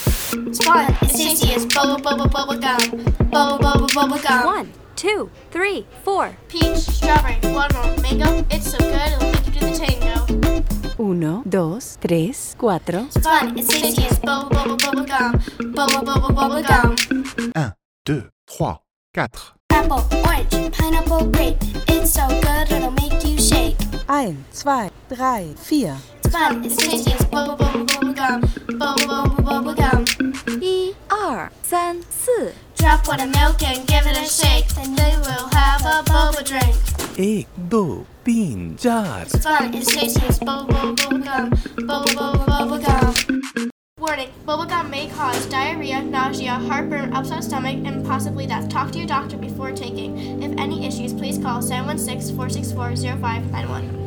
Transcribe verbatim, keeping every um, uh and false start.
It's fun, it's tasty, it's bubble, bubble, bubble gum. Bubble, bubble, bubble gum. One, two, three, four. Peach, strawberry, watermelon, mango. It's so good, it'll make you do the tango. Uno, dos, tres, cuatro. It's fun, it's tasty, it's bubble, bubble, bubble gum. Bubble, bubble, bubble gum. un, deux, trois, quatre. Apple, orange, pineapple, grape. It's so good, it'll make you shake. Eins, zwei, drei, vier. It's fun, it's tasty, it's bubble, bubble, bubble gum. Bubble, bubble, bubble gum. 一、二、三、四。 Drop one of milk and give it a shake. Then you will have a boba drink. एक, दो, तीन, चार. It's fun, it's tasty, it's bubble, bubble, bubble gum. Bubble, bubble, bubble gum. Warning, bubble gum may cause diarrhea, nausea, heartburn, upset stomach, and possibly death. Talk to your doctor before taking. If any issues, please call seven one six, four six four, zero five nine one.